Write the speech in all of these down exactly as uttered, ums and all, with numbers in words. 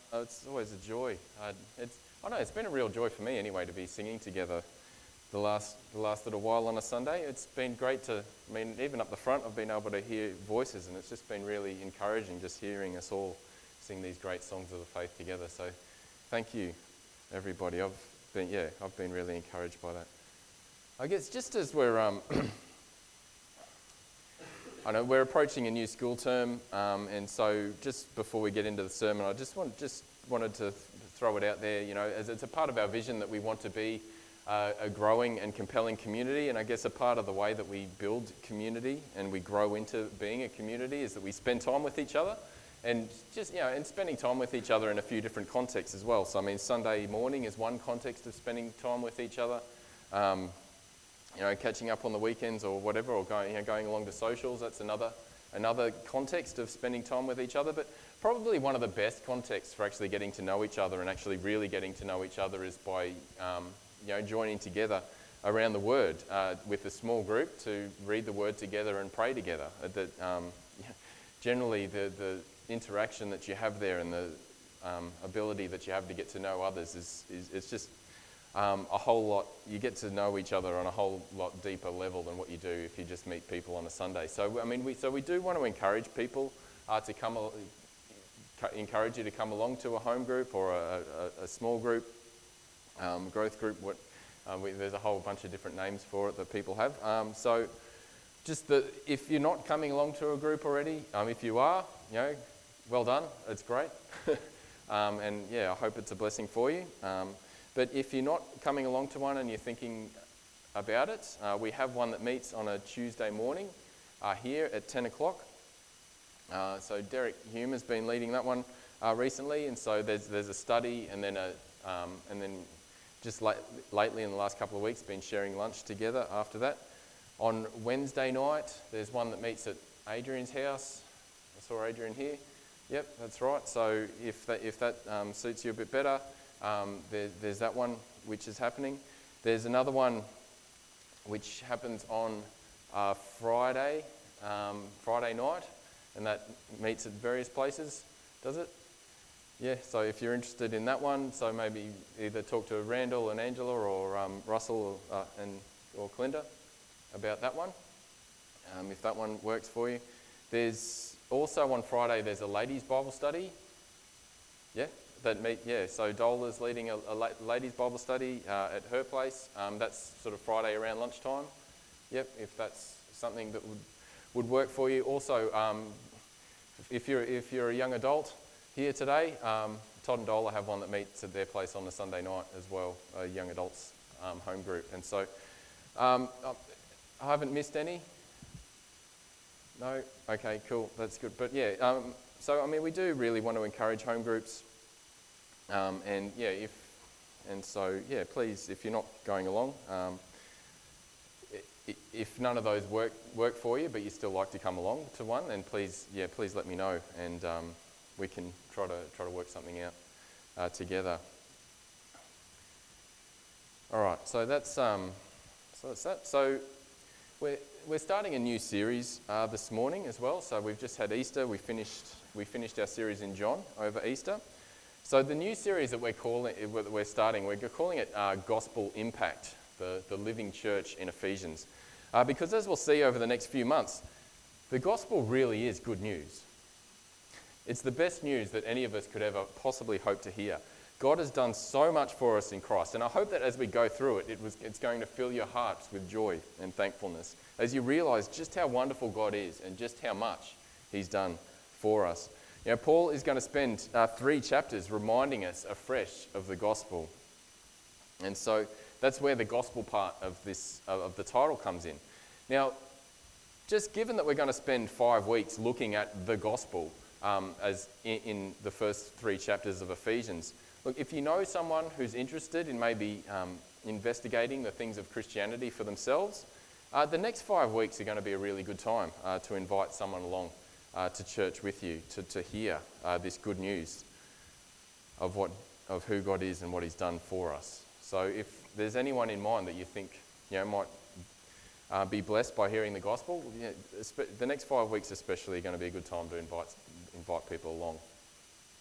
Oh, it's always a joy. Uh, it's, I know it's been a real joy for me anyway to be singing together the last the last little while on a Sunday. It's been great to, I mean, even up the front, I've been able to hear voices, and it's just been really encouraging just hearing us all sing these great songs of the faith together. So, thank you, everybody. I've been yeah, I've been really encouraged by that. I guess just as we're um, I know we're approaching a new school term, um, and so just before we get into the sermon, I just want just wanted to th- throw it out there. You know, as it's a part of our vision that we want to be uh, a growing and compelling community, and I guess a part of the way that we build community and we grow into being a community is that we spend time with each other, and just you know, and spending time with each other in a few different contexts as well. So I mean, Sunday morning is one context of spending time with each other. Um, You know, catching up on the weekends or whatever, or going, you know, going along to socials. That's another another context of spending time with each other. But probably one of the best contexts for actually getting to know each other and actually really getting to know each other is by um, you know joining together around the Word uh, with a small group to read the Word together and pray together. Uh, that um, generally the the interaction that you have there and the um, ability that you have to get to know others is is it's just. Um, a whole lot, you get to know each other on a whole lot deeper level than what you do if you just meet people on a Sunday. So, I mean, we so we do want to encourage people uh, to come, encourage you to come along to a home group or a, a, a small group, um, growth group. What um, we, there's a whole bunch of different names for it that people have. Um, so, just the if you're not coming along to a group already, um, if you are, you know, well done. It's great, um, and yeah, I hope it's a blessing for you. Um, But if you're not coming along to one and you're thinking about it, uh, we have one that meets on a Tuesday morning uh, here at ten o'clock. Uh, so Derek Hume has been leading that one uh, recently, and so there's there's a study, and then a um, and then just late, lately in the last couple of weeks, been sharing lunch together after that. On Wednesday night, there's one that meets at Adrian's house. I saw Adrian here. Yep, that's right. So if that if that um, suits you a bit better. Um, there, there's that one which is happening. There's another one which happens on uh, Friday, um, Friday night, and that meets at various places, does it? Yeah, so if you're interested in that one, so maybe either talk to Randall and Angela or um, Russell uh, and or Clinda about that one, um, if that one works for you. There's also on Friday, there's a ladies' Bible study. Yeah? That meet, yeah, so Dola's leading a, a ladies' Bible study uh, at her place. Um, that's sort of Friday around lunchtime. Yep, if that's something that would would work for you. Also, um, if you're if you're a young adult here today, um, Todd and Dola have one that meets at their place on a Sunday night as well, a young adults um, home group. And so, um, I haven't missed any. No, okay, cool, that's good. But yeah, um, so I mean, we do really want to encourage home groups. Um, and yeah, if and so yeah, please, if you're not going along, um, if none of those work work for you, but you still like to come along to one, then please, yeah, please let me know, and um, we can try to try to work something out uh, together. All right, so that's um, so that's that. So we're we're starting a new series uh, this morning as well. So we've just had Easter. We finished we finished our series in John over Easter. So the new series that we're calling, that we're starting, we're calling it uh, Gospel Impact, the, the living church in Ephesians. Uh, because as we'll see over the next few months, the gospel really is good news. It's the best news that any of us could ever possibly hope to hear. God has done so much for us in Christ, and I hope that as we go through it, it was, it's going to fill your hearts with joy and thankfulness as you realise just how wonderful God is and just how much He's done for us. You know, Paul is going to spend uh, three chapters reminding us afresh of the gospel. And so that's where the gospel part of this uh, of the title comes in. Now, just given that we're going to spend five weeks looking at the gospel um, as in, in the first three chapters of Ephesians, look, if you know someone who's interested in maybe um, investigating the things of Christianity for themselves, uh, the next five weeks are going to be a really good time uh, to invite someone along Uh, to church with you, to, to hear uh, this good news of what of who God is and what He's done for us. So if there's anyone in mind that you think you know might uh, be blessed by hearing the gospel, you know, the next five weeks especially are going to be a good time to invite invite people along.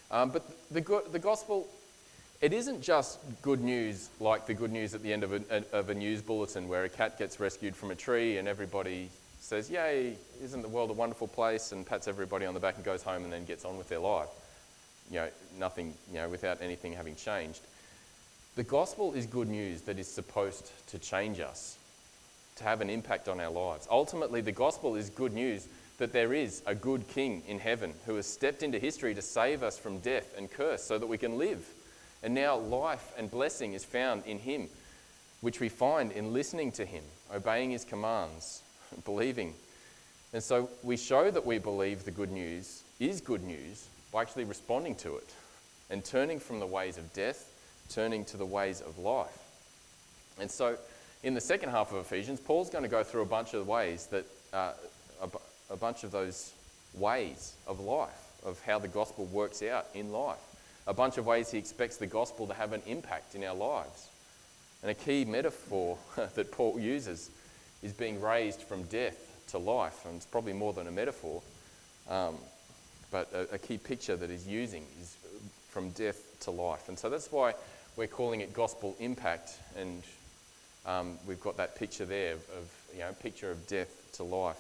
Um, but the, go- the gospel, it isn't just good news like the good news at the end of a, of a news bulletin where a cat gets rescued from a tree and everybody says, yay, isn't the world a wonderful place, and pats everybody on the back and goes home and then gets on with their life. You know, nothing, you know, without anything having changed. The gospel is good news that is supposed to change us, to have an impact on our lives. Ultimately, the gospel is good news that there is a good king in heaven who has stepped into history to save us from death and curse so that we can live. And now life and blessing is found in him, which we find in listening to him, obeying his commands, believing. And so we show that we believe the good news is good news by actually responding to it and turning from the ways of death, turning to the ways of life. And so in the second half of Ephesians, Paul's going to go through a bunch of ways that, uh, a, a bunch of those ways of life, of how the gospel works out in life. A bunch of ways he expects the gospel to have an impact in our lives. And a key metaphor that Paul uses is being raised from death to life. And it's probably more than a metaphor, um, but a, a key picture that he's using is from death to life. And so that's why we're calling it gospel impact. And um, we've got that picture there of, of, you know, picture of death to life.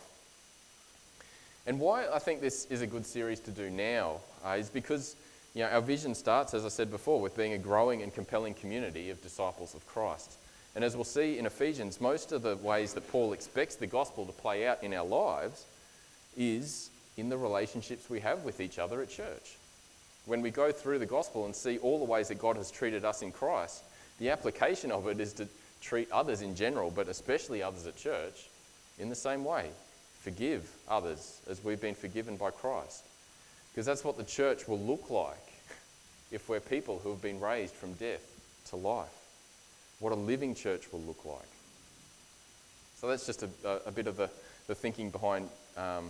And why I think this is a good series to do now uh, is because, you know, our vision starts, as I said before, with being a growing and compelling community of disciples of Christ. And as we'll see in Ephesians, most of the ways that Paul expects the gospel to play out in our lives is in the relationships we have with each other at church. When we go through the gospel and see all the ways that God has treated us in Christ, the application of it is to treat others in general, but especially others at church, in the same way. Forgive others as we've been forgiven by Christ. Because that's what the church will look like if we're people who have been raised from death to life. What a living church will look like. So that's just a, a, a bit of the, the thinking behind um,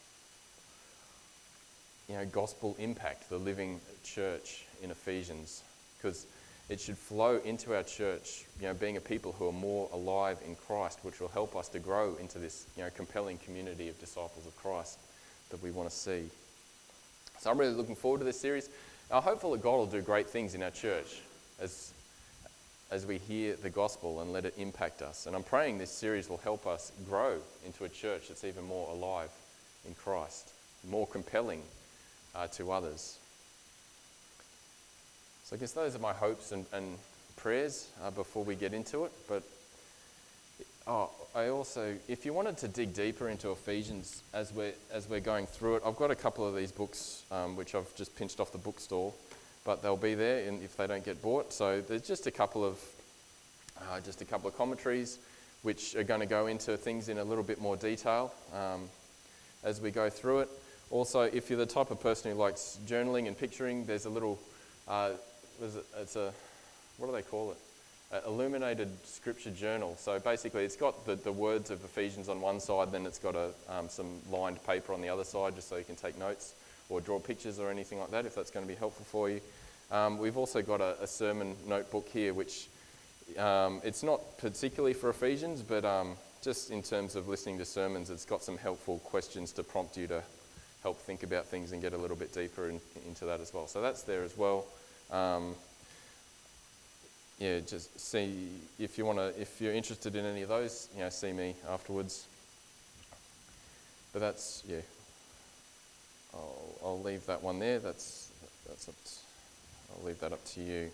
you know, gospel impact, the living church in Ephesians. Because it should flow into our church, you know, being a people who are more alive in Christ, which will help us to grow into this, you know, compelling community of disciples of Christ that we want to see. So I'm really looking forward to this series. I'm hopeful that God will do great things in our church as, as we hear the gospel and let it impact us. And I'm praying this series will help us grow into a church that's even more alive in Christ, more compelling uh, to others. So I guess those are my hopes and, and prayers uh, before we get into it. But oh, I also, if you wanted to dig deeper into Ephesians as we're, as we're going through it, I've got a couple of these books um, which I've just pinched off the bookstore, but they'll be there in, if they don't get bought. So there's just a couple of uh, just a couple of commentaries which are going to go into things in a little bit more detail um, as we go through it. Also, if you're the type of person who likes journaling and picturing, there's a little uh, it's a, what do they call it? An illuminated scripture journal. So basically it's got the, the words of Ephesians on one side, then it's got a, um, some lined paper on the other side just so you can take notes or draw pictures or anything like that if that's going to be helpful for you. Um, we've also got a, a sermon notebook here which um, it's not particularly for Ephesians, but um, just in terms of listening to sermons, it's got some helpful questions to prompt you to help think about things and get a little bit deeper in, into that as well. So that's there as well. Um, yeah, just see if you want to, if you're interested in any of those, you know, see me afterwards. But that's, yeah, I'll, I'll leave that one there. That's, that's up to, I'll leave that up to you.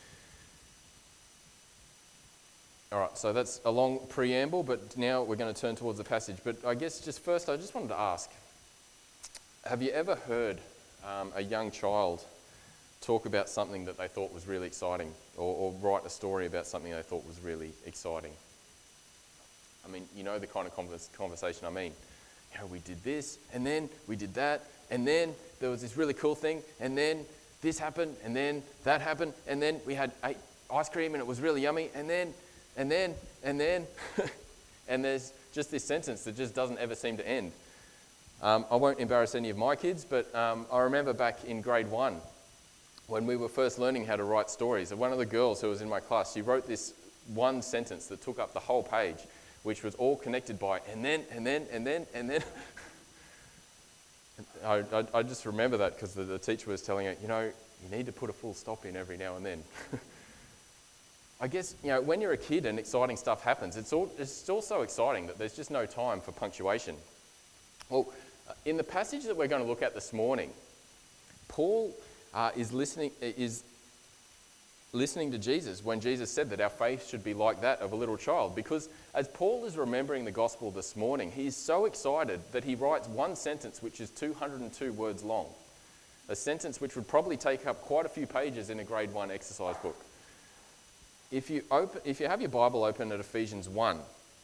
All right, so that's a long preamble, but now we're going to turn towards the passage. But I guess just first, I just wanted to ask, have you ever heard um, a young child talk about something that they thought was really exciting, or, or write a story about something they thought was really exciting? I mean, you know the kind of converse, conversation I mean. You know, we did this, and then we did that, and then there was this really cool thing, and then this happened, and then that happened, and then we had ate ice cream, and it was really yummy, and then, and then, and then, and there's just this sentence that just doesn't ever seem to end. Um, I won't embarrass any of my kids, but um, I remember back in grade one, when we were first learning how to write stories, one of the girls who was in my class, she wrote this one sentence that took up the whole page, which was all connected by and then, and then, and then, and then. I, I, I just remember that because the, the teacher was telling her, you know, you need to put a full stop in every now and then. I guess, you know, when you're a kid and exciting stuff happens, it's, all, it's still so exciting that there's just no time for punctuation. Well, in the passage that we're going to look at this morning, Paul uh, is listening is listening to Jesus when Jesus said that our faith should be like that of a little child. Because as Paul is remembering the gospel this morning, he's so excited that he writes one sentence which is two hundred two words long. A sentence which would probably take up quite a few pages in a grade one exercise book. If you open, if you have your Bible open at Ephesians one,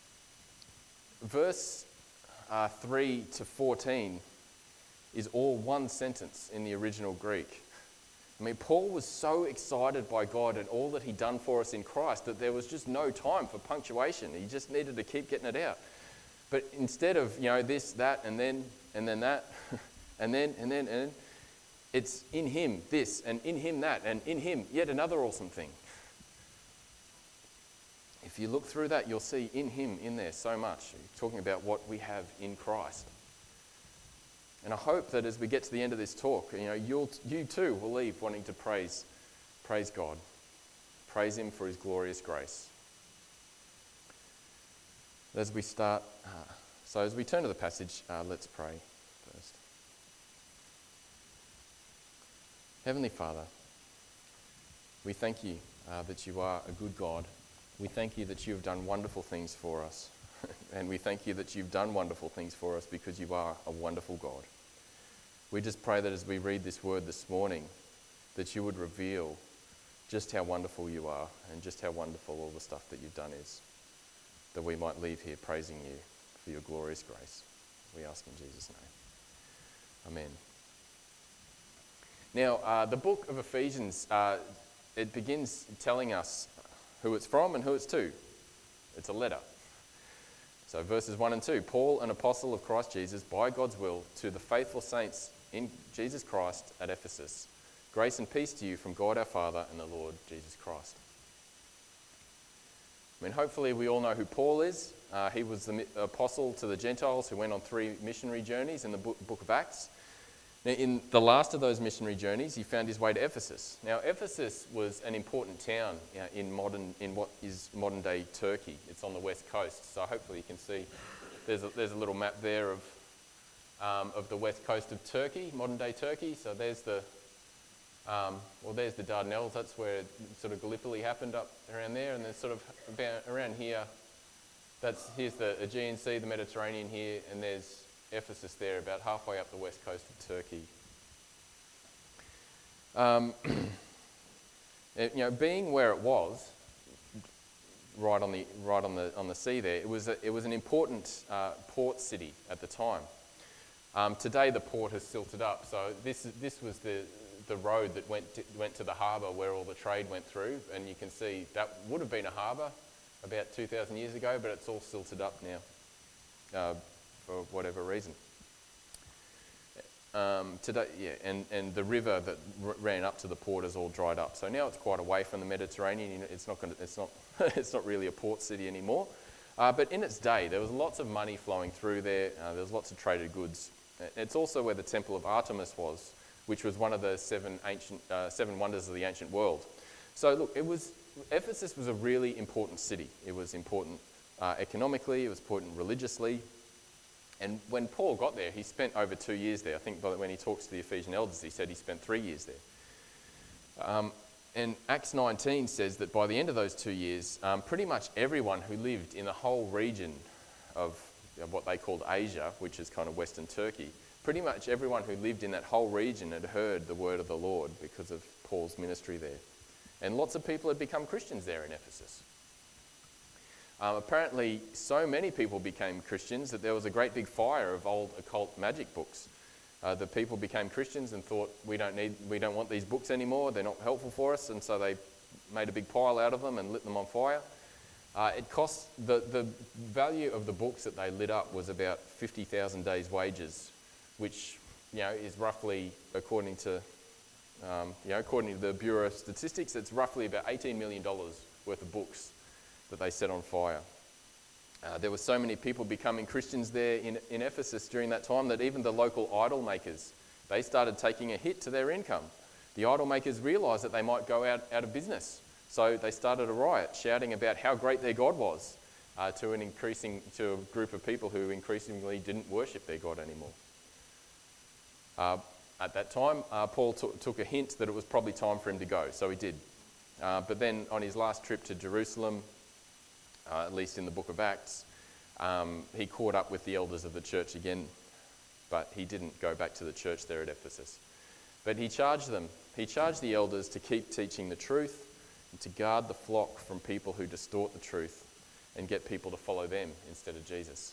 verse uh, three to fourteen is all one sentence in the original Greek. I mean, Paul was so excited by God and all that he'd done for us in Christ that there was just no time for punctuation. He just needed to keep getting it out. But instead of, you know, this, that, and then, and then that, and then, and then, and then, it's in him this, and in him that, and in him yet another awesome thing. If you look through that, you'll see in him in there so much, talking about what we have in Christ. And I hope that as we get to the end of this talk, you know, you'll, you too will leave wanting to praise, praise God. Praise him for his glorious grace. As we start, uh, so as we turn to the passage, uh, let's pray first. Heavenly Father, we thank you uh, that you are a good God. We thank you that you have done wonderful things for us. And we thank you that you've done wonderful things for us because you are a wonderful God. We just pray that as we read this word this morning, that you would reveal just how wonderful you are and just how wonderful all the stuff that you've done is, that we might leave here praising you for your glorious grace. We ask in Jesus' name. Amen. Now, uh, the book of Ephesians, uh, it begins telling us who it's from and who it's to. It's a letter. So verses one and two, Paul, an apostle of Christ Jesus, by God's will, to the faithful saints in Jesus Christ at Ephesus. Grace and peace to you from God our Father and the Lord Jesus Christ. I mean, hopefully we all know who Paul is. Uh, he was the apostle to the Gentiles who went on three missionary journeys in the book, book of Acts. Now, in the last of those missionary journeys, he found his way to Ephesus. Now, Ephesus was an important town you know, in modern, in what is modern-day Turkey. It's on the west coast, so hopefully you can see there's a, there's a little map there of um, of the west coast of Turkey, modern-day Turkey. So there's the um, well, there's the Dardanelles. That's where sort of Gallipoli happened up around there, and then sort of about around here. That's here's the Aegean Sea, the Mediterranean here, and there's Ephesus there, about halfway up the west coast of Turkey. Um, you know, being where it was, right on the right on the on the sea there, it was a, it was an important uh, port city at the time. Um, today the port has silted up, so this this was the the road that went to, went to the harbour where all the trade went through, and you can see that would have been a harbour about two thousand years ago, but it's all silted up now. Uh, for whatever reason. Um, today, yeah, and, and the river that r- ran up to the port is all dried up. So now it's quite away from the Mediterranean. You know, it's not going to, it's not, it's not really a port city anymore. Uh, but in its day, there was lots of money flowing through there. Uh, there was lots of traded goods. It's also where the Temple of Artemis was, which was one of the seven ancient, uh, seven wonders of the ancient world. So look, it was Ephesus was a really important city. It was important uh, economically. It was important religiously. And when Paul got there, he spent over two years there. I think when he talks to the Ephesian elders, he said he spent three years there. Um, and Acts nineteen says that by the end of those two years, um, pretty much everyone who lived in the whole region of, of what they called Asia, which is kind of Western Turkey, pretty much everyone who lived in that whole region had heard the word of the Lord because of Paul's ministry there. And lots of people had become Christians there in Ephesus. Um, apparently, so many people became Christians that there was a great big fire of old occult magic books. Uh, the people became Christians and thought, we don't need, we don't want these books anymore. They're not helpful for us, and so they made a big pile out of them and lit them on fire. Uh, it cost the the value of the books that they lit up was about fifty thousand days' wages, which you know is roughly, according to um, you know according to the Bureau of Statistics, it's roughly about eighteen million dollars worth of books that they set on fire. Uh, there were so many people becoming Christians there in, in Ephesus during that time that even the local idol makers, they started taking a hit to their income. The idol makers realised that they might go out, out of business. So they started a riot, shouting about how great their God was uh, to an increasing to a group of people who increasingly didn't worship their God anymore. Uh, at that time, uh, Paul t- took a hint that it was probably time for him to go, so he did. Uh, but then on his last trip to Jerusalem, uh, at least in the book of Acts, um, he caught up with the elders of the church again, but he didn't go back to the church there at Ephesus. But he charged them, he charged the elders to keep teaching the truth and to guard the flock from people who distort the truth and get people to follow them instead of Jesus.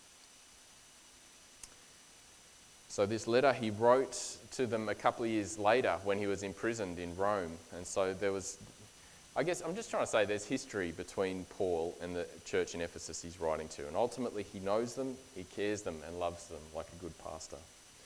So this letter he wrote to them a couple of years later when he was imprisoned in Rome. And so there was, I guess I'm just trying to say there's history between Paul and the church in Ephesus he's writing to. And ultimately he knows them, he cares them and loves them like a good pastor.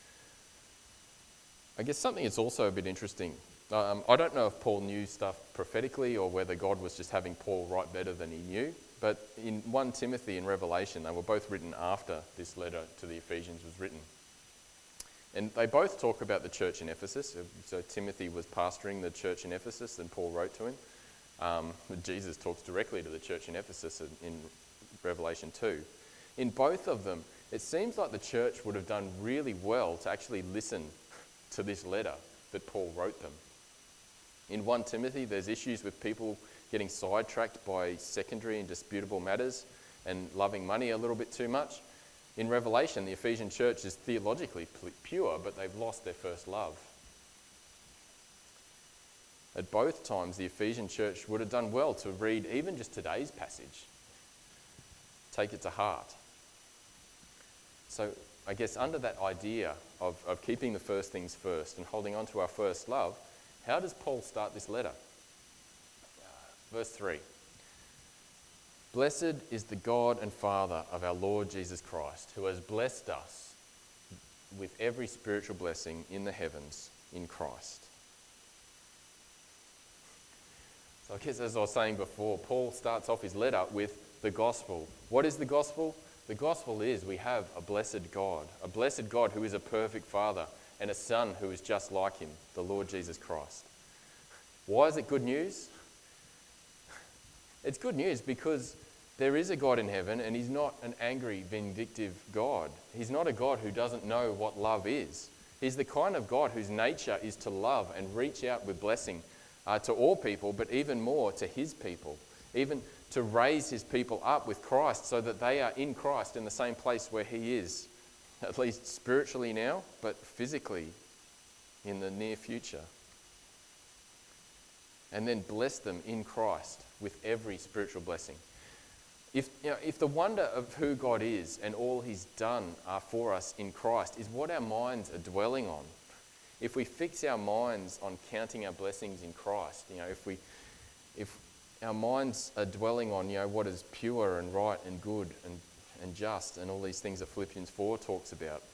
I guess something that's also a bit interesting, um, I don't know if Paul knew stuff prophetically or whether God was just having Paul write better than he knew, but in First Timothy and Revelation, they were both written after this letter to the Ephesians was written. And they both talk about the church in Ephesus. So Timothy was pastoring the church in Ephesus and Paul wrote to him. Um, Jesus talks directly to the church in Ephesus in, in Revelation two. In both of them, it seems like the church would have done really well to actually listen to this letter that Paul wrote them. In First Timothy, there's issues with people getting sidetracked by secondary and disputable matters and loving money a little bit too much. In Revelation, the Ephesian church is theologically pure, but they've lost their first love. At both times, the Ephesian church would have done well to read even just today's passage. Take it to heart. So I guess under that idea of, of keeping the first things first and holding on to our first love, how does Paul start this letter? Verse three. Blessed is the God and Father of our Lord Jesus Christ, who has blessed us with every spiritual blessing in the heavens in Christ. So I guess as I was saying before, Paul starts off his letter with the gospel. What is the gospel? The gospel is we have a blessed God, a blessed God who is a perfect Father and a Son who is just like him, the Lord Jesus Christ. Why is it good news? It's good news because there is a God in heaven and he's not an angry, vindictive God. He's not a God who doesn't know what love is. He's the kind of God whose nature is to love and reach out with blessing uh, to all people, but even more to his people. Even to raise his people up with Christ so that they are in Christ in the same place where he is, at least spiritually now, but physically in the near future. And then bless them in Christ with every spiritual blessing. If, you know, if the wonder of who God is and all he's done uh, for us in Christ is what our minds are dwelling on, if we fix our minds on counting our blessings in Christ, you know, if we, if our minds are dwelling on, you know, what is pure and right and good and, and just and all these things that Philippians four talks about,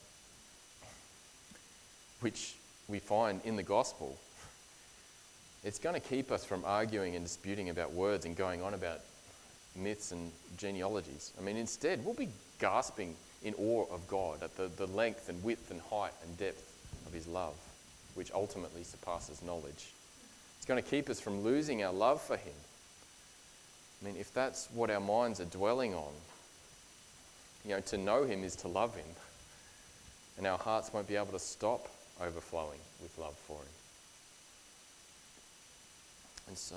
which we find in the gospel, it's going to keep us from arguing and disputing about words and going on about myths and genealogies. I mean, instead, we'll be gasping in awe of God at the, the length and width and height and depth of his love, which ultimately surpasses knowledge. It's going to keep us from losing our love for him. I mean, if that's what our minds are dwelling on, you know, to know him is to love him. And our hearts won't be able to stop overflowing with love for him. And so,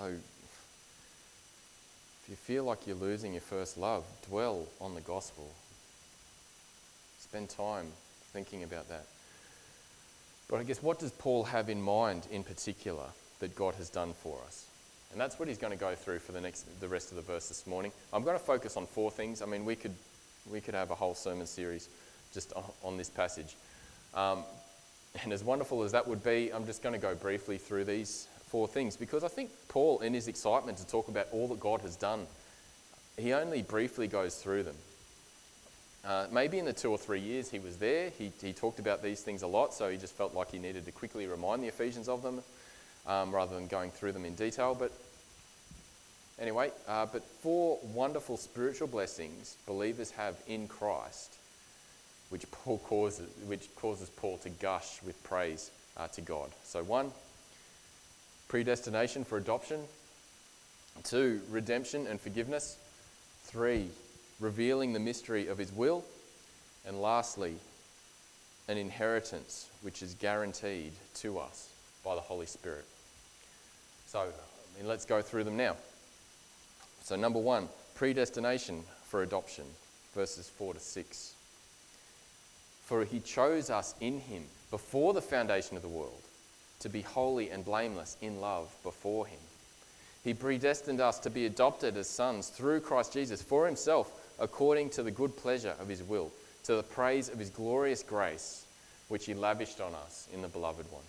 if you feel like you're losing your first love, dwell on the gospel. Spend time thinking about that. But I guess what does Paul have in mind in particular that God has done for us? And that's what he's going to go through for the next, the rest of the verse this morning. I'm going to focus on four things. I mean, we could, we could have a whole sermon series just on, on this passage. Um, and as wonderful as that would be, I'm just going to go briefly through these four things because I think Paul, in his excitement to talk about all that God has done, he only briefly goes through them. Uh, maybe in the two or three years he was there, he, he talked about these things a lot, so he just felt like he needed to quickly remind the Ephesians of them um, rather than going through them in detail. But Anyway, uh, but four wonderful spiritual blessings believers have in Christ, which Paul causes, which causes Paul to gush with praise uh, to God. So one, predestination for adoption. Two, redemption and forgiveness. Three, revealing the mystery of his will. And lastly, an inheritance which is guaranteed to us by the Holy Spirit. So, I mean, let's go through them now. So number one, predestination for adoption, verses four to six. For he chose us in him before the foundation of the world to be holy and blameless in love before him. He predestined us to be adopted as sons through Christ Jesus for himself, according to the good pleasure of his will, to the praise of his glorious grace, which he lavished on us in the beloved one.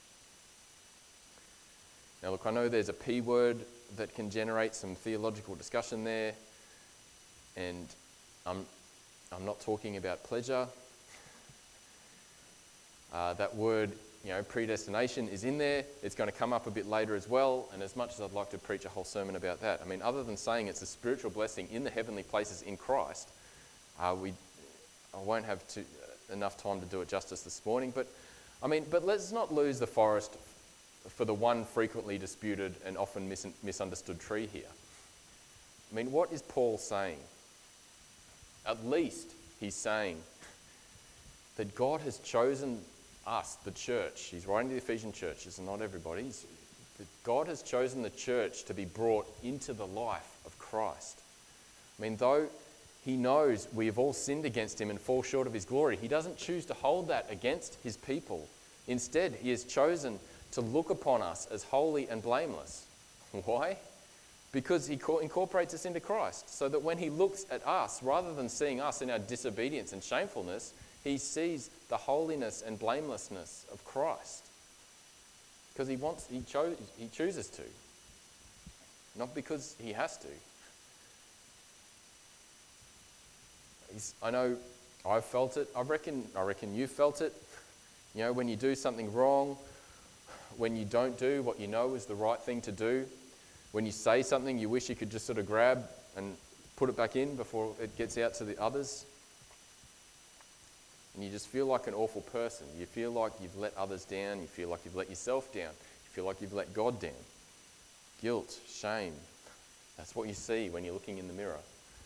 Now look, I know there's a P word that can generate some theological discussion there, and I'm, I'm not talking about pleasure. Uh, that word, you know, predestination is in there. It's going to come up a bit later as well, and as much as I'd like to preach a whole sermon about that, I mean, other than saying it's a spiritual blessing in the heavenly places in Christ, uh, we, I won't have to, uh, enough time to do it justice this morning, but I mean, but let's not lose the forest for the one frequently disputed and often mis- misunderstood tree here. I mean, what is Paul saying? At least he's saying that God has chosen us, the church. He's writing to the Ephesian church, it's not everybody. He's, that God has chosen the church to be brought into the life of Christ. I mean, though he knows we have all sinned against him and fall short of his glory, he doesn't choose to hold that against his people. Instead, he has chosen to look upon us as holy and blameless. Why? Because he co- incorporates us into Christ, so that when he looks at us, rather than seeing us in our disobedience and shamefulness, he sees the holiness and blamelessness of Christ. Because he wants, he, cho- he chooses to, not because he has to. He's, I know I've felt it. I reckon, I reckon you felt it. You know, when you do something wrong, when you don't do what you know is the right thing to do, when you say something you wish you could just sort of grab and put it back in before it gets out to the others, and you just feel like an awful person. You feel like you've let others down, you feel like you've let yourself down, you feel like you've let God down. Guilt, shame, that's what you see when you're looking in the mirror.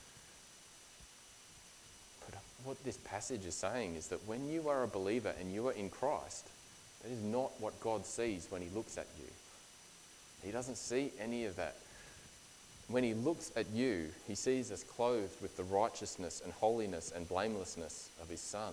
But what this passage is saying is that when you are a believer and you are in Christ, that is not what God sees when he looks at you. He doesn't see any of that. When he looks at you, he sees us clothed with the righteousness and holiness and blamelessness of his Son.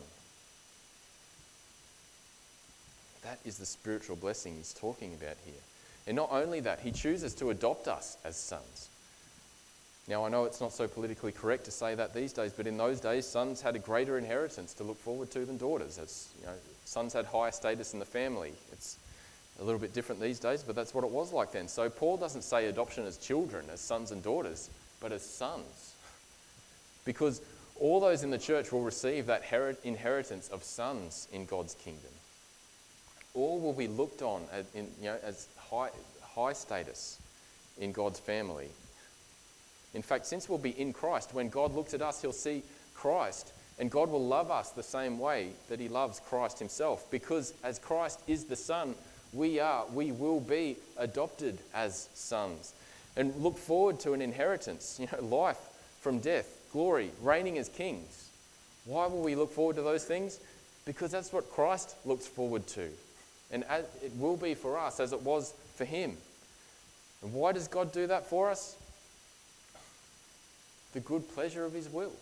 That is the spiritual blessing he's talking about here. And not only that, he chooses to adopt us as sons. Now, I know it's not so politically correct to say that these days, but in those days, sons had a greater inheritance to look forward to than daughters. It's, you know, sons had higher status in the family. It's a little bit different these days, but that's what it was like then. So Paul doesn't say adoption as children, as sons and daughters, but as sons. Because all those in the church will receive that inheritance of sons in God's kingdom. All will be looked on as, in, you know, as high, high status in God's family. In fact, since we'll be in Christ, when God looks at us, he'll see Christ, and God will love us the same way that he loves Christ himself, because as Christ is the Son, we are, we will be adopted as sons and look forward to an inheritance, you know, life from death, glory, reigning as kings. Why will we look forward to those things? Because that's what Christ looks forward to, and as it will be for us as it was for him. And why does God do that for us? The good pleasure of his will.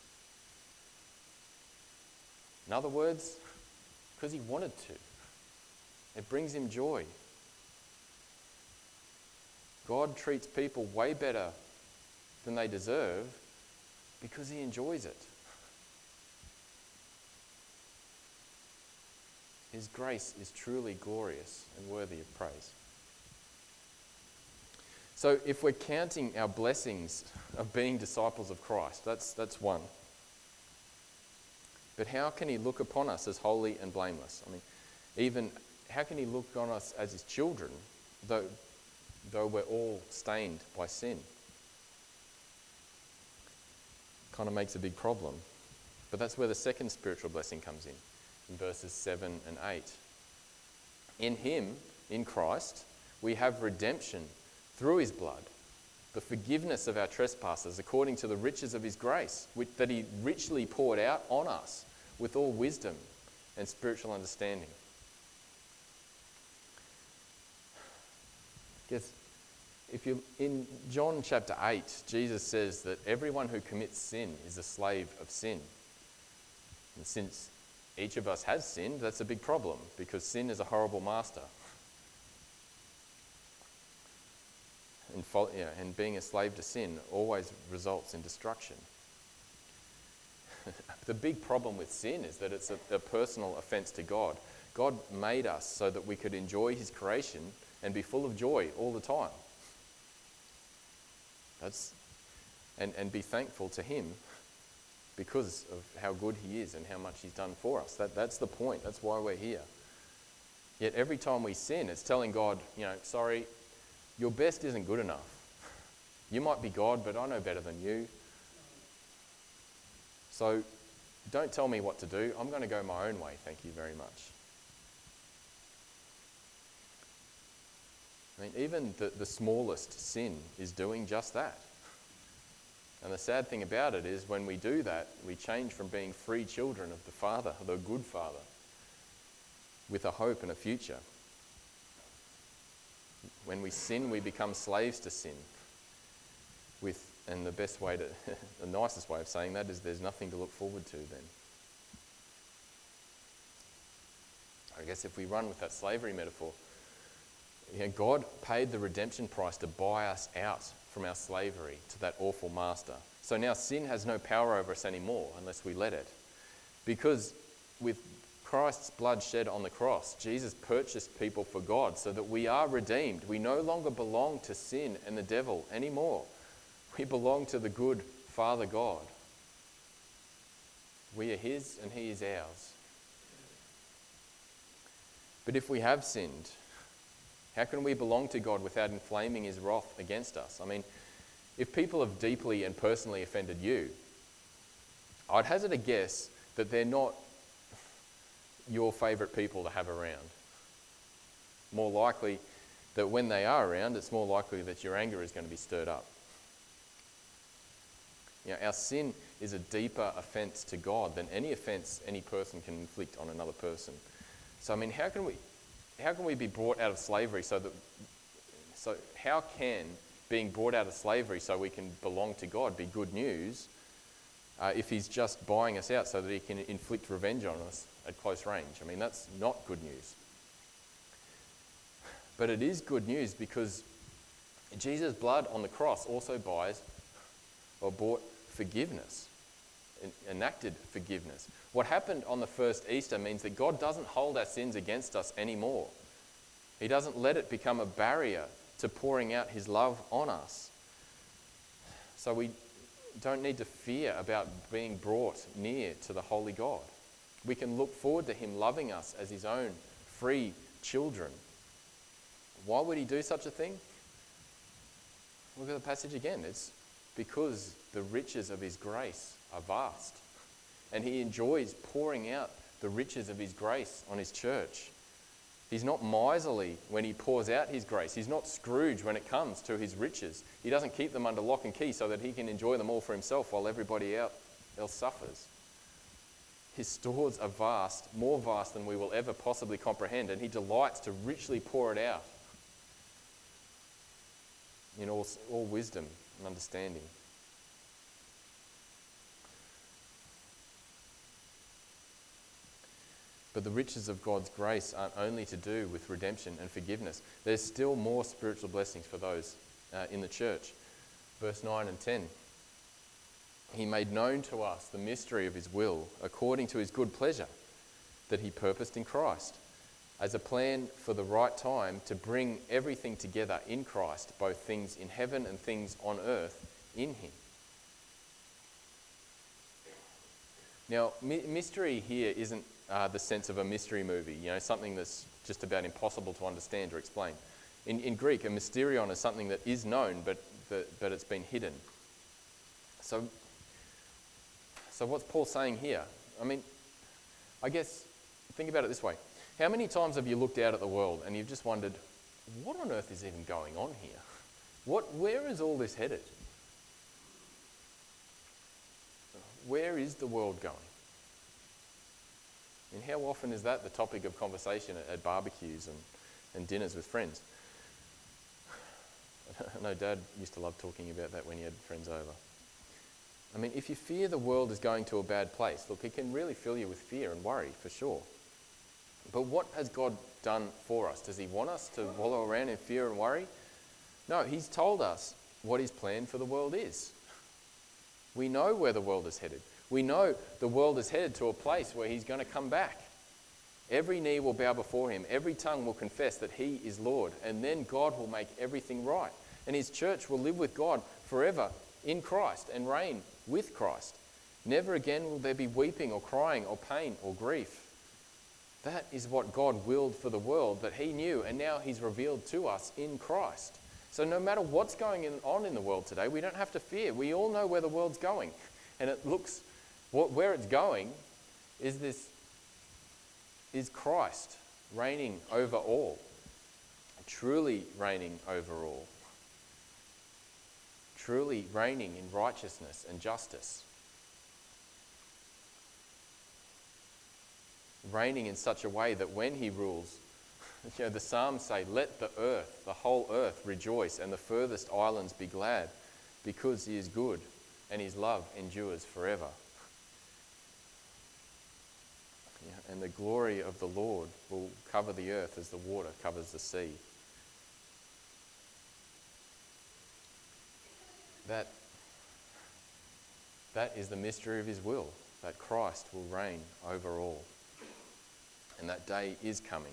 In other words, because he wanted to. It brings him joy. God treats people way better than they deserve because he enjoys it. His grace is truly glorious and worthy of praise. So if we're counting our blessings of being disciples of Christ, that's, that's one. But how can he look upon us as holy and blameless? I mean, even how can he look on us as his children, though, though we're all stained by sin? kind of makes a big problem. But that's where the second spiritual blessing comes in, in verses seven and eight. In him, in Christ, we have redemption through his blood, the forgiveness of our trespasses according to the riches of his grace, which, that he richly poured out on us with all wisdom and spiritual understanding. Guess if you in John chapter eight, Jesus says that everyone who commits sin is a slave of sin. And since each of us has sinned, that's a big problem because sin is a horrible master. And, fo- yeah, and being a slave to sin always results in destruction. The big problem with sin is that it's a, a personal offence to God. God made us so that we could enjoy his creation and be full of joy all the time. That's and, and be thankful to him because of how good he is and how much he's done for us. That, that's the point. That's why we're here. Yet every time we sin, it's telling God, you know, sorry, your best isn't good enough. You might be God, but I know better than you. So don't tell me what to do. I'm going to go my own way. Thank you very much. I mean, even the, the smallest sin is doing just that. And the sad thing about it is when we do that, we change from being free children of the Father, the good Father, with a hope and a future. When we sin, we become slaves to sin. With, and the best way to, the nicest way of saying that is there's nothing to look forward to then. I guess if we run with that slavery metaphor, you know, God paid the redemption price to buy us out from our slavery to that awful master. So now sin has no power over us anymore unless we let it. Because with Christ's blood shed on the cross, Jesus purchased people for God so that we are redeemed. We no longer belong to sin and the devil anymore. We belong to the good Father God. We are his and he is ours. But if we have sinned, how can we belong to God without inflaming his wrath against us? I mean, if people have deeply and personally offended you, I'd hazard a guess that they're not your favourite people to have around. More likely that when they are around, it's more likely that your anger is going to be stirred up. You know, our sin is a deeper offence to God than any offence any person can inflict on another person. So, I mean, how can we... How can we be brought out of slavery so that, so how can being brought out of slavery so we can belong to God be good news uh, if he's just buying us out so that he can inflict revenge on us at close range? I mean, that's not good news. But it is good news because Jesus' blood on the cross also buys or bought forgiveness, enacted forgiveness. What happened on the first Easter means that God doesn't hold our sins against us anymore. He doesn't let it become a barrier to pouring out his love on us. So we don't need to fear about being brought near to the holy God. We can look forward to him loving us as his own free children. Why would he do such a thing? Look at the passage again. It's because the riches of his grace are vast. And he enjoys pouring out the riches of his grace on his church. He's not miserly when he pours out his grace. He's not Scrooge when it comes to his riches. He doesn't keep them under lock and key so that he can enjoy them all for himself while everybody else suffers. His stores are vast, more vast than we will ever possibly comprehend, and he delights to richly pour it out in all, all wisdom and understanding. But the riches of God's grace aren't only to do with redemption and forgiveness. There's still more spiritual blessings for those uh, in the church. Verse nine and ten. He made known to us the mystery of his will according to his good pleasure that he purposed in Christ, as a plan for the right time to bring everything together in Christ, both things in heaven and things on earth in him. Now, my- mystery here isn't uh, the sense of a mystery movie, you know, something that's just about impossible to understand or explain. In, in Greek, a mysterion is something that is known, but, but, but it's been hidden. So So what's Paul saying here? I mean, I guess, think about it this way. How many times have you looked out at the world and you've just wondered, what on earth is even going on here? What, where is all this headed? Where is the world going? And how often is that the topic of conversation at, at barbecues and, and dinners with friends? I know Dad used to love talking about that when he had friends over. I mean, if you fear the world is going to a bad place, look, it can really fill you with fear and worry, for sure. But what has God done for us? Does he want us to wallow around in fear and worry? No, he's told us what his plan for the world is. We know where the world is headed. We know the world is headed to a place where he's going to come back. Every knee will bow before him. Every tongue will confess that he is Lord. And then God will make everything right. And his church will live with God forever in Christ and reign with Christ. Never again will there be weeping or crying or pain or grief. That is what God willed for the world that he knew, and now he's revealed to us in Christ. So no matter what's going on in the world today, we don't have to fear. We all know where the world's going. And it looks, where it's going is this, is Christ reigning over all. Truly reigning over all. Truly reigning in righteousness and justice. Reigning in such a way that when he rules, you know, the Psalms say, let the earth, the whole earth rejoice and the furthest islands be glad, because he is good and his love endures forever. Yeah, and the glory of the Lord will cover the earth as the water covers the sea. That, that is the mystery of his will, that Christ will reign over all. And that day is coming.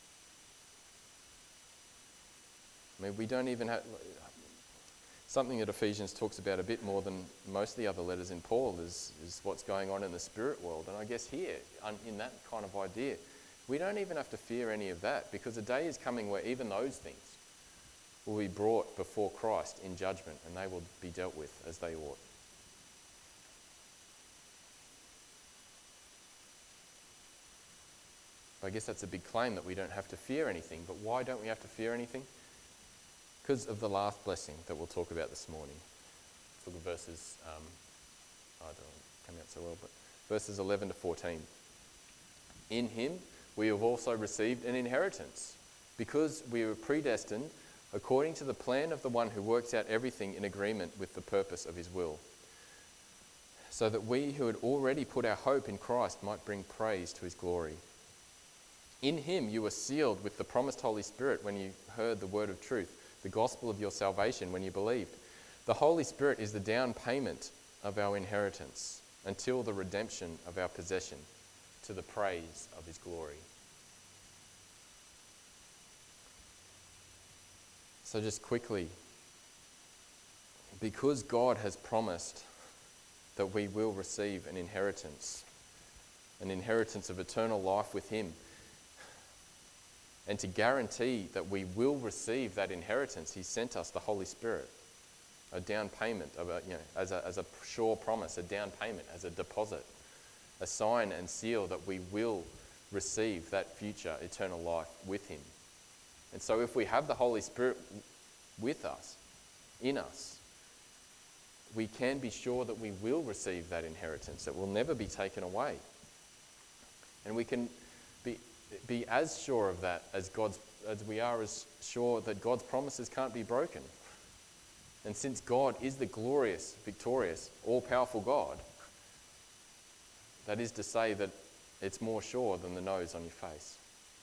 I mean, we don't even have... Something that Ephesians talks about a bit more than most of the other letters in Paul is, is what's going on in the spirit world. And I guess here, in that kind of idea, we don't even have to fear any of that, because a day is coming where even those things will be brought before Christ in judgment, and they will be dealt with as they ought. I guess that's a big claim, that we don't have to fear anything. But why don't we have to fear anything? Because of the last blessing that we'll talk about this morning. Let's look at verses, um, I don't know, come out so well, but verses eleven to fourteen. In him we have also received an inheritance, because we were predestined according to the plan of the one who works out everything in agreement with the purpose of his will, so that we who had already put our hope in Christ might bring praise to his glory. In him you were sealed with the promised Holy Spirit when you heard the word of truth, the gospel of your salvation when you believed. The Holy Spirit is the down payment of our inheritance until the redemption of our possession, to the praise of his glory. So just quickly, because God has promised that we will receive an inheritance, an inheritance of eternal life with him, and to guarantee that we will receive that inheritance, he sent us the Holy Spirit, a down payment, of a, you know, as a, as a sure promise, a down payment, as a deposit, a sign and seal that we will receive that future eternal life with him. And so if we have the Holy Spirit with us, in us, we can be sure that we will receive that inheritance, that will never be taken away. And we can be be as sure of that as God's as we are as sure that God's promises can't be broken. And since God is the glorious, victorious, all-powerful God, that is to say that it's more sure than the nose on your face.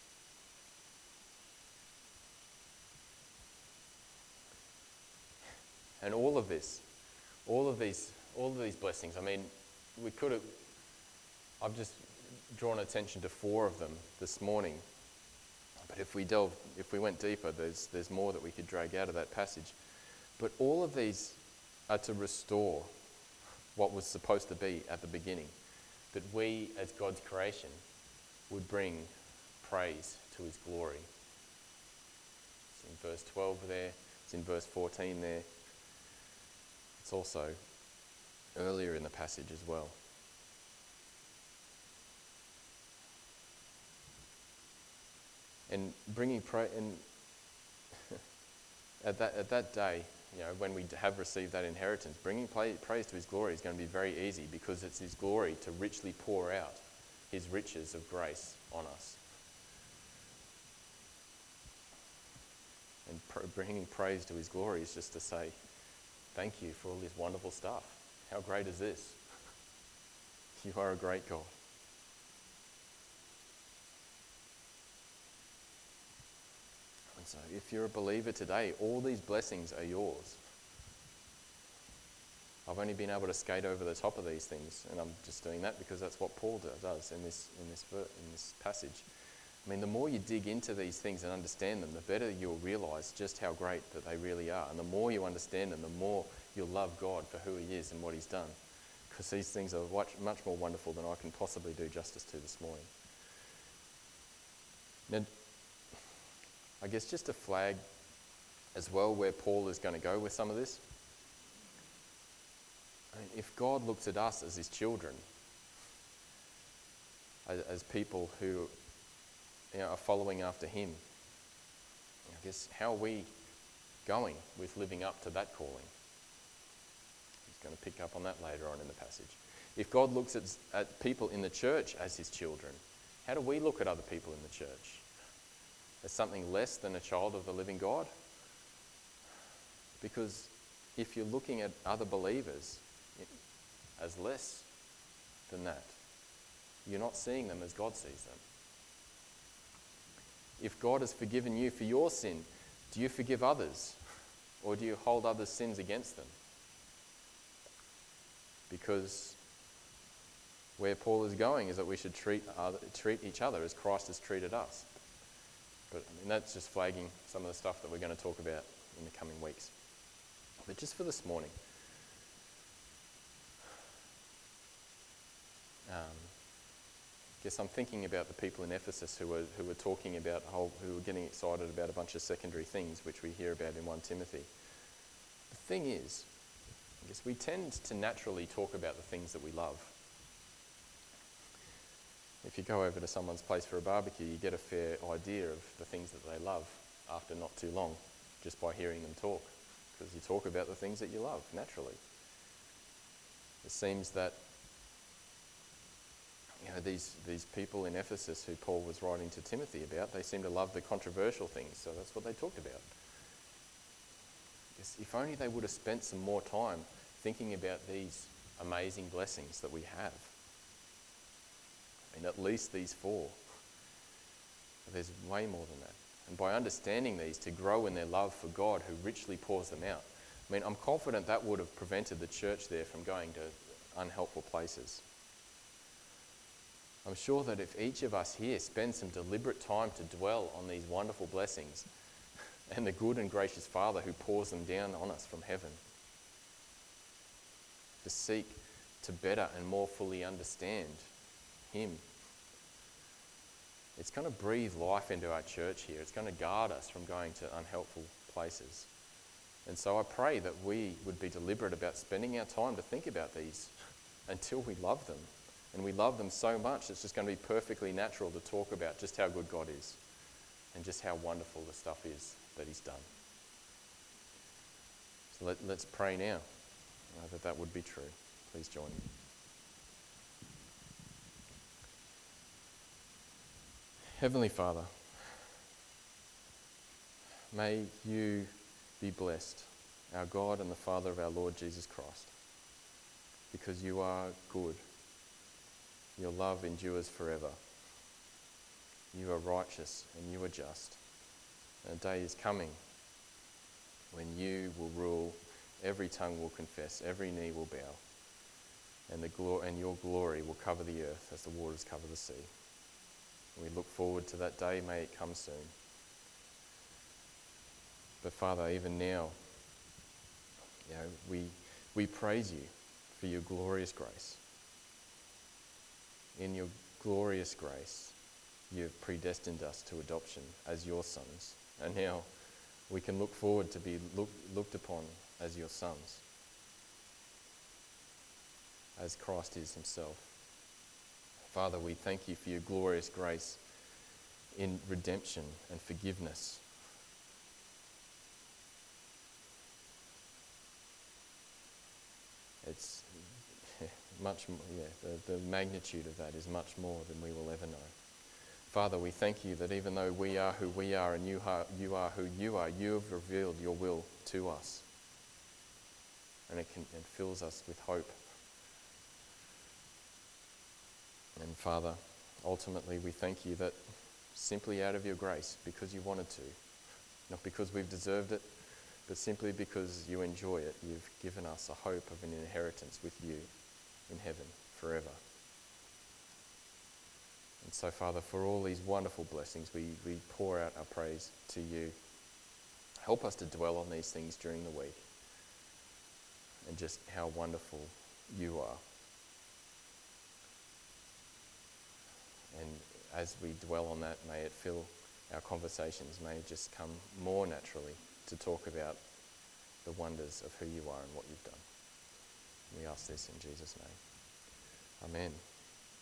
And all of this, all of these, all of these blessings, I mean, we could have, I've just drawn attention to four of them this morning. But if we delve, if we went deeper, there's there's more that we could drag out of that passage. But all of these are to restore what was supposed to be at the beginning, that we as God's creation would bring praise to his glory. It's in verse twelve there, it's in verse fourteen there. It's also earlier in the passage as well. And bringing praise, and at that at that day, you know, when we have received that inheritance, bringing praise to his glory is going to be very easy, because it's his glory to richly pour out his riches of grace on us. And pr- bringing praise to his glory is just to say, thank you for all this wonderful stuff. How great is this? You are a great God. And so if you're a believer today, all these blessings are yours. I've only been able to skate over the top of these things, and I'm just doing that because that's what Paul does in this in this in this passage. I mean, the more you dig into these things and understand them, the better you'll realise just how great that they really are. And the more you understand them, the more you'll love God for who he is and what he's done. Because these things are much, much more wonderful than I can possibly do justice to this morning. Now, I guess just to flag as well where Paul is going to go with some of this. I mean, if God looks at us as his children, as, as people who, you know, are following after him, I guess how are we going with living up to that calling? He's going to pick up on that later on in the passage. If God looks at, at people in the church as his children, how do we look at other people in the church? As something less than a child of the living God? Because if you're looking at other believers as less than that, you're not seeing them as God sees them. If God has forgiven you for your sin, do you forgive others? Or do you hold others' sins against them? Because where Paul is going is that we should treat other, treat each other as Christ has treated us. But I mean, that's just flagging some of the stuff that we're going to talk about in the coming weeks. But just for this morning, um, I guess I'm thinking about the people in Ephesus who were who were talking about whole, who were getting excited about a bunch of secondary things, which we hear about in First Timothy. The thing is, I guess we tend to naturally talk about the things that we love. If you go over to someone's place for a barbecue, you get a fair idea of the things that they love after not too long, just by hearing them talk, because you talk about the things that you love naturally. It seems that, you know, these these people in Ephesus who Paul was writing to Timothy about, they seem to love the controversial things, so that's what they talked about. Yes, if only they would have spent some more time thinking about these amazing blessings that we have. I mean, at least these four. But there's way more than that. And by understanding these, to grow in their love for God who richly pours them out. I mean, I'm confident that would have prevented the church there from going to unhelpful places. I'm sure that if each of us here spends some deliberate time to dwell on these wonderful blessings and the good and gracious Father who pours them down on us from heaven, to seek to better and more fully understand him, it's going to breathe life into our church here. It's going to guard us from going to unhelpful places. And so I pray that we would be deliberate about spending our time to think about these until we love them. And we love them so much, it's just going to be perfectly natural to talk about just how good God is and just how wonderful the stuff is that he's done. So let, let's pray now uh, that that would be true. Please join me. Heavenly Father, may you be blessed, our God and the Father of our Lord Jesus Christ, because you are good. Your love endures forever. You are righteous and you are just. And a day is coming when you will rule, every tongue will confess, every knee will bow, and the glo- and your glory will cover the earth as the waters cover the sea. We look forward to that day. May it come soon. But Father, even now, you know, we we praise you for your glorious grace. In your glorious grace, you have predestined us to adoption as your sons. And now we can look forward to be look, looked upon as your sons, as Christ is himself. Father, we thank you for your glorious grace in redemption and forgiveness. It's much more, yeah, the, the magnitude of that is much more than we will ever know. Father, we thank you that even though we are who we are and you are, you are who you are, you have revealed your will to us. And it, can, it fills us with hope. And Father, ultimately we thank you that simply out of your grace, because you wanted to, not because we've deserved it, but simply because you enjoy it, you've given us a hope of an inheritance with you in heaven forever. And so, Father, for all these wonderful blessings, we, we pour out our praise to you. Help us to dwell on these things during the week and just how wonderful you are. And as we dwell on that, may it fill our conversations, may it just come more naturally to talk about the wonders of who you are and what you've done. We ask this in Jesus' name. Amen.